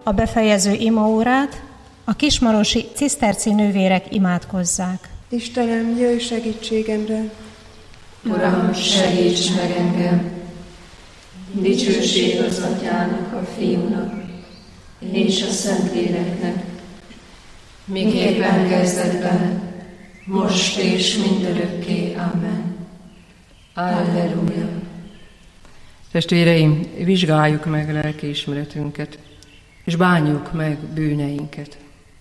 a befejező imaórát a kismarosi ciszterci nővérek imádkozzák. Istenem, jöjj segítségemre! Uram, segíts meg engem! Dicsőség az Atyának, a Fiúnak és a Szentléleknek, miképpen kezdetben, most és mindörökké. Amen. Alleluja. Testvéreim, vizsgáljuk meg lelkiismeretünket, és bánjuk meg bűneinket.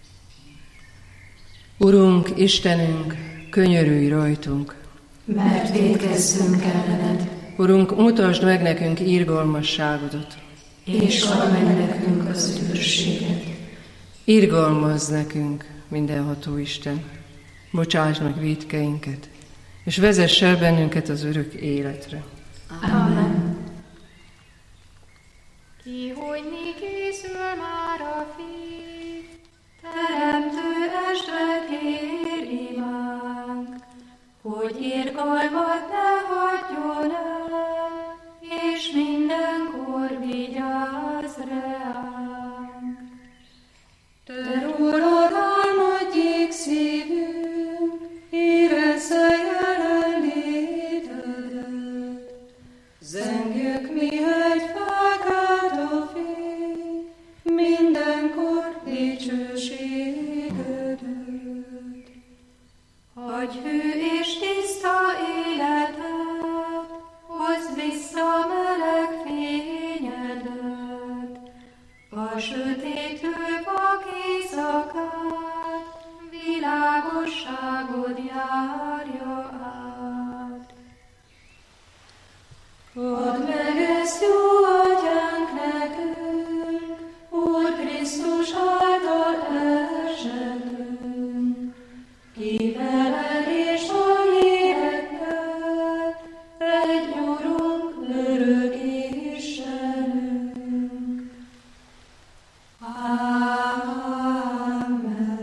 Urunk, Istenünk, könyörülj rajtunk, mert vétkezzünk ellened. Urunk, mutasd meg nekünk irgalmasságodat, és add meg nekünk az üdvösséget. Irgalmazz nekünk, mindenható Isten, bocsáss meg vétkeinket, és vezess el bennünket az örök életre. Amen. Kihogyni készül már a Fiú, Teremtő estre tér imánk, hogy irgalmat ne hagyjon el, és mindenkor vigyázz ránk. Te rólad álmodjék szívünk, érezze jelenlétedet. Zengjük mi egy felkelt a fény, mindenkor dicsőségedet. Adj hű és tiszta életet, hozd vissza meleg fényedet, a sötétő vak éjszakát, világosságod járja át. Add meg ezt, jó Atyánk, nekünk, Úr Krisztus által esetünk, ki veled és a lélekkel, egy Urunk, örök Istenünk. Amen.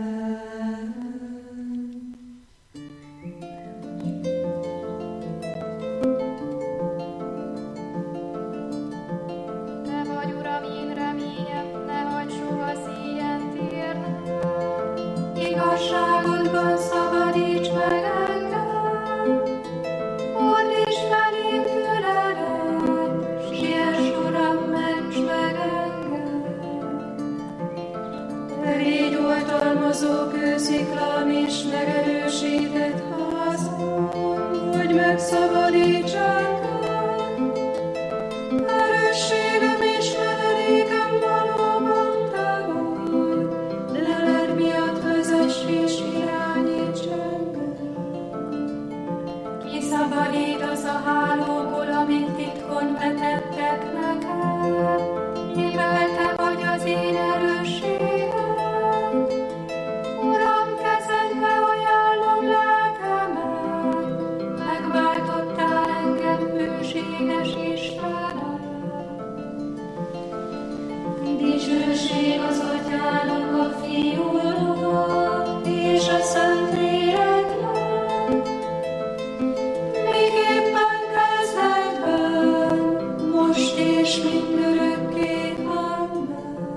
Te vagy, Uram, én reményem, ne hagyd soha szíjen térnem. Igazságodban szabadíts meg engem, fordíts felém füledet, siess, Uram, ments meg engem. Te légy oltalmazó kősziklám és megerősített házam, hogy megszabadíts engem. Erősségem és menedékem valóban te vagy, leled miatt vezess és irányíts engem. Kiszabadít az a hálóból, amit titkon vetettek nekem, mivel te vagy az én erősségem. Uram, kezedbe ajánlom lelkemet, megváltottál engem, hűséges Istenem. Dicsőség az Atyának, a Fiúnak és a Szentléleknek, miképpen kezdetben, most és mindörökké. Amen.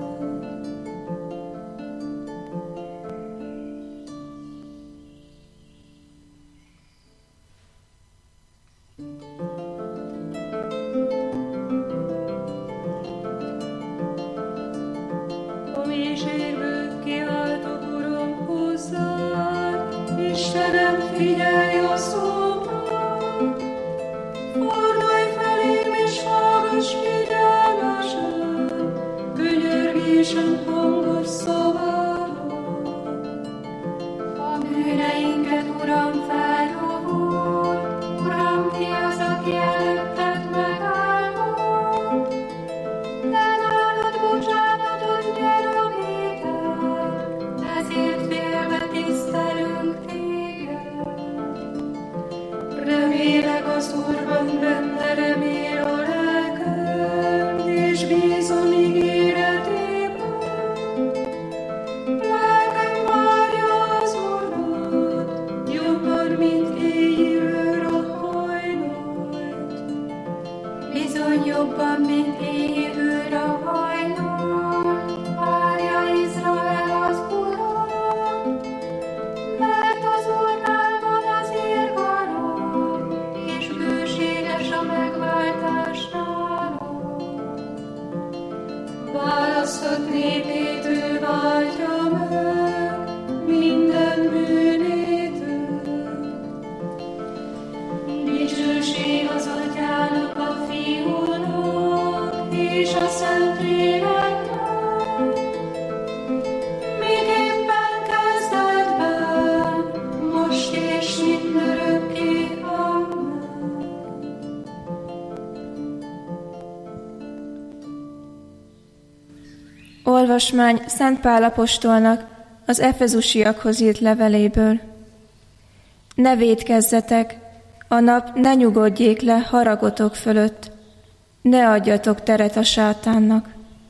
A mélységből kiáltok, Uram, hozzád, Istenem, figyelj a szómra. Fordulj felém és hallgass figyelmesen, könyörgésem hangos szavára. A bűneinket, Uram, feldobol, Uram, ki az, aki előtted megállott. Te nálad bocsánatot nyer a vétek, választott népét ő váltja meg minden bűnétől. Dicsőség az Atyának, a Fiúnak és a Szentléleknek, miképpen kezdetben, most és mindörökké. Amen. Olvasmány Szent Pál apostolnak az efezusiakhoz írt leveléből. Ne vétkezzetek, a nap ne nyugodjék le haragotok fölött, ne adjatok teret a sátánnak.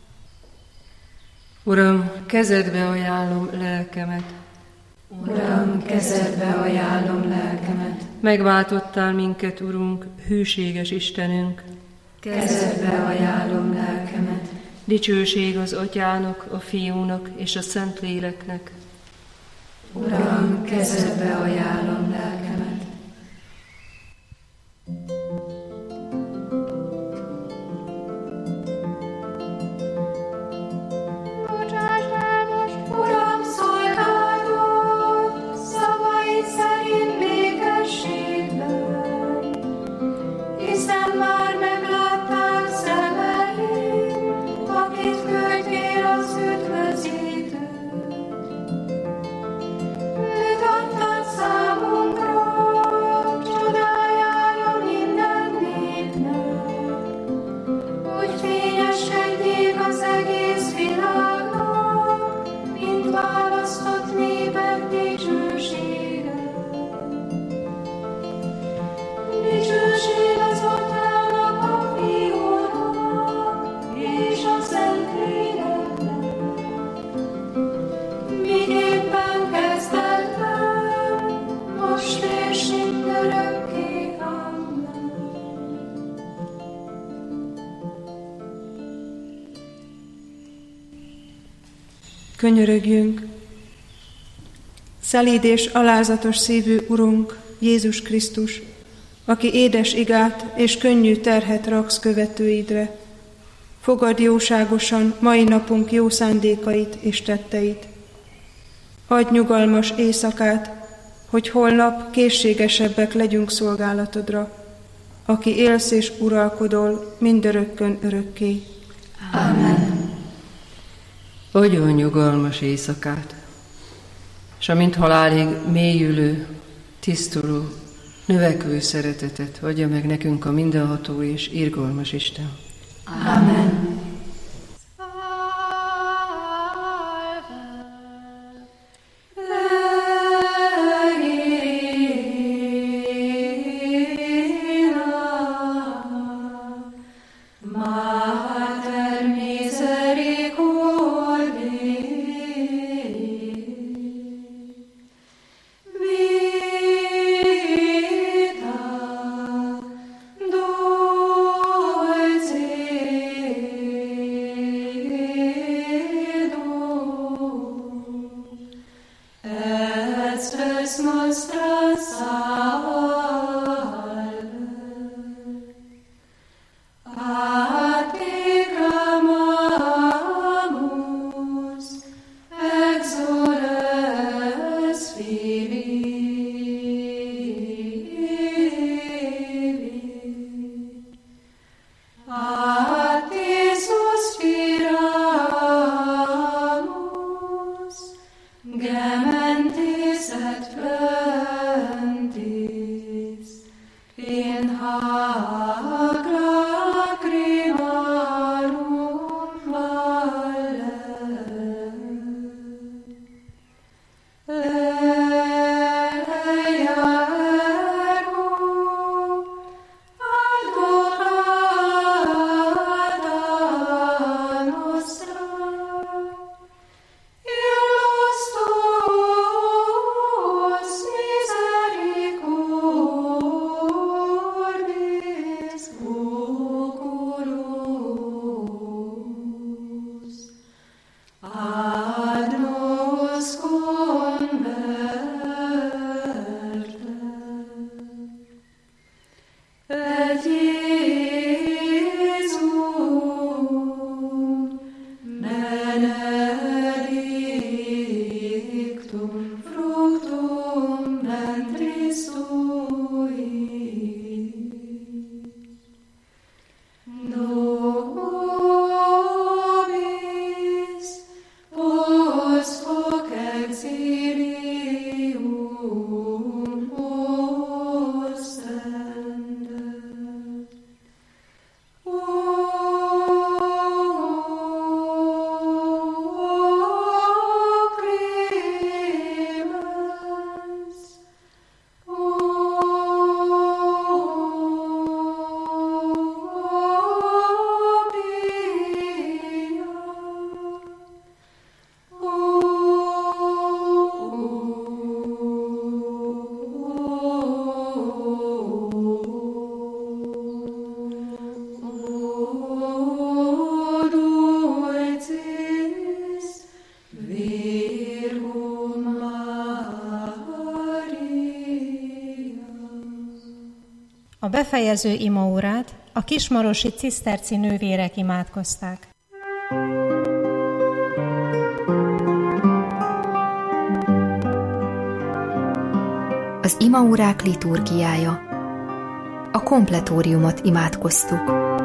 Uram, kezedbe ajánlom lelkemet. Uram, kezedbe ajánlom lelkemet. Megváltottál minket, Urunk, hűséges Istenünk. Kezedbe ajánlom lelkemet. Dicsőség az Atyának, a Fiúnak és a Szentléleknek. Uram, kezedbe ajánlom lelkemet. Bocsáss el most, Uram, szolgálod szavaid szerint békességben, hiszen már megláttál szemeim, akit küldtél az üdvözítőt. Őt adtad számunkra, csodájára minden népnek, hogy fényeskedjék az egész világnak, mint választott népek dicsősége. Dicsőség az Atyának, a Fiúnak és a Szentléleknek, miképpen kezdetben, most és mindörökké. Amen. Könyörögjünk! Szelíd és alázatos szívű Urunk, Jézus Krisztus, aki édes igát és könnyű terhet raksz követőidre, fogadd jóságosan mai napunk jó szándékait és tetteit. Adj nyugalmas éjszakát, hogy holnap készségesebbek legyünk szolgálatodra, aki élsz és uralkodol mindörökkön örökké. Amen. Adjon nyugalmas éjszakát, s amint halálig mélyülő, tisztuló, növekvő szeretetet adja meg nekünk a mindenható és irgalmas Isten. Amen. Mater misericordiae, vita dulce et spes nostra salve. A te clamamus, exoles Filii. A te suspiramus, gementes et flentis, in hac lacrimarum valle. Eleia ergo advocata nostra, illos tuos misericordis oculus ad nos converte. Et Iesum ne A befejező imaórát a kismarosi ciszterci nővérek imádkozták. Az imaórák liturgiája. A kompletóriumot imádkoztuk.